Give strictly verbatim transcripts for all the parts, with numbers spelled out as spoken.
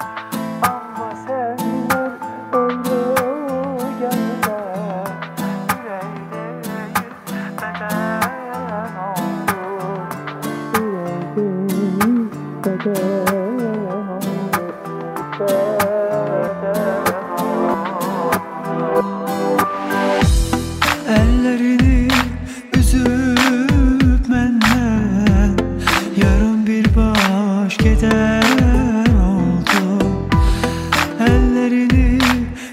Ama senden öyle gelme, yüreği değil beden oldu. Yüreği değil beden oldu. Beden oldu. Ellerini üzüp menden yarın bir baş gider oldu. Ellerini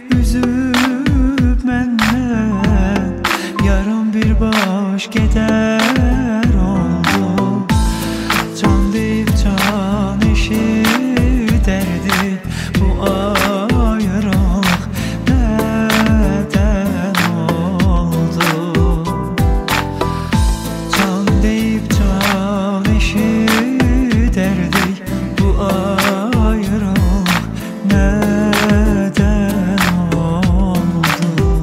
üzüp menden yarın bir baş gider oldu. Can deyip can eşiderdi bu ayrılık neden oldu? Can deyip can eşiderdi bu ayrılık neden oldu?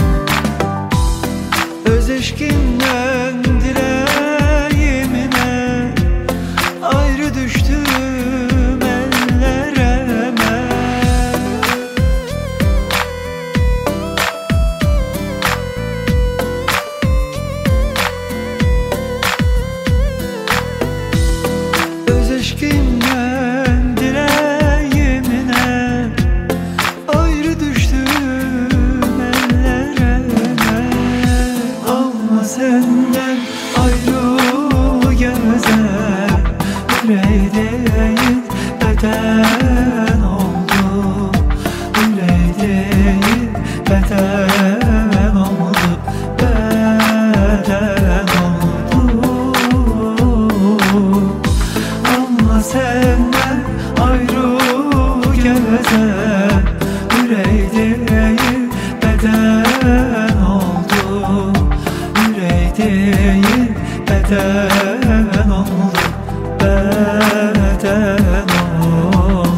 Öz eşkinden dileğimine ayrı düştüm ellerime. Öz eşkinden dileğimine ayrı düştüm ellerime. Ama senden ayrı gezer yüreği değil beden oldu. Yüreği değil beden oldu. Beden oldu. Ama senden ayrı gezer yüreği değil beden oldu. Yüreği değil beden oldu. Beden oldu.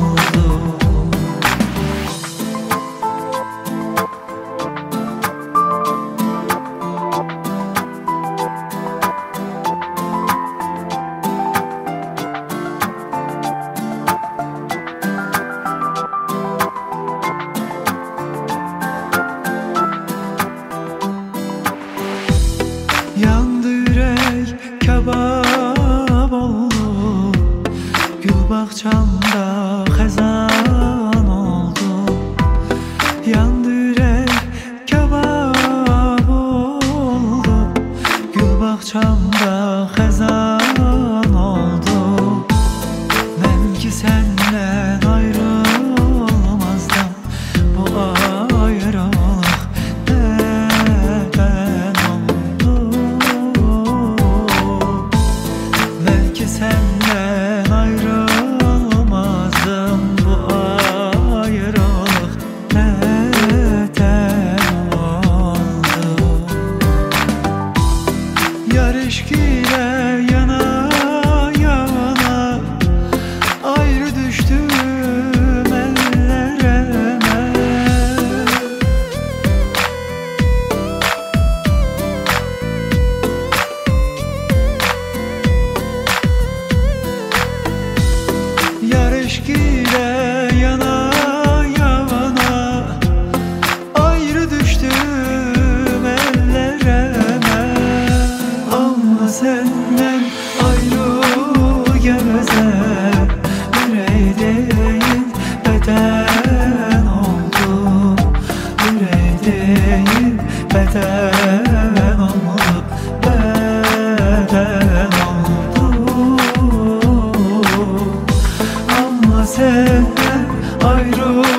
Yandı yürek kebap oldu. Gül bahçamda xezan oldu. Yandı yürek kebap oldu. Gül bahçamda xezan oldu. Ben ki senden ayrılmazdım. Bu ayrılık neden oldu? Belki senden ayrılmazdım. Bu ayrılık neden oldu? Yar eşkiyle yana yana ayrı düştüm ellerime. Yar eşkiyle yana yana ayrı düştüm ellerime. Ama senden ayrı gezer yüreği değil beden oldu. Yüreği değil beden oldu. Beden oldu. Ama senden ayrı